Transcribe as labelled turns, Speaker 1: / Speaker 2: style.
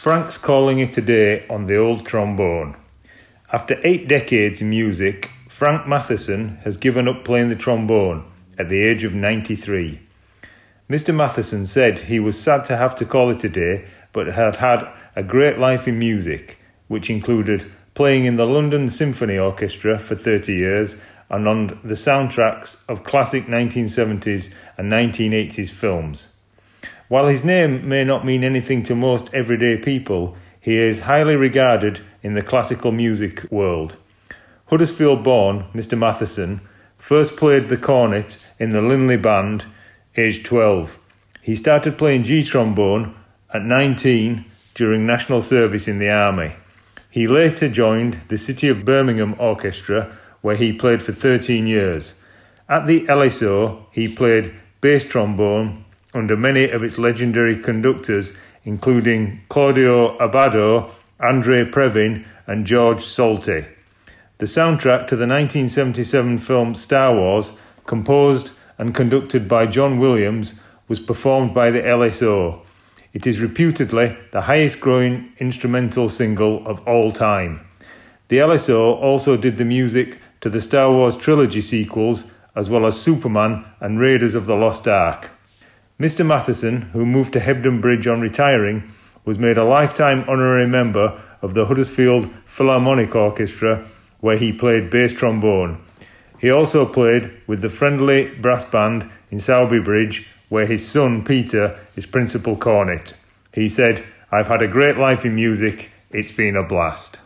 Speaker 1: Frank's calling it a day on the old trombone. After 8 decades in music, Frank Mathiesen has given up playing the trombone at the age of 93. Mr. Mathiesen said he was sad to have to call it a day, but had had a great life in music, which included playing in the London Symphony Orchestra for 30 years and on the soundtracks of classic 1970s and 1980s films. While his name may not mean anything to most everyday people, he is highly regarded in the classical music world. Huddersfield-born Mr. Mathiesen first played the cornet in the Linley Band, aged 12. He started playing G-trombone at 19 during national service in the army. He later joined the City of Birmingham Orchestra, where he played for 13 years. At the LSO, he played bass trombone under many of its legendary conductors, including Claudio Abbado, Andrei Previn, and George Solti. The soundtrack to the 1977 film Star Wars, composed and conducted by John Williams, was performed by the LSO. It is reputedly the highest-growing instrumental single of all time. The LSO also did the music to the Star Wars trilogy sequels, as well as Superman and Raiders of the Lost Ark. Mr. Mathiesen, who moved to Hebden Bridge on retiring, was made a lifetime honorary member of the Huddersfield Philharmonic Orchestra, where he played bass trombone. He also played with the Friendly Brass Band in Sowerby Bridge, where his son Peter is principal cornet. He said, "I've had a great life in music, it's been a blast."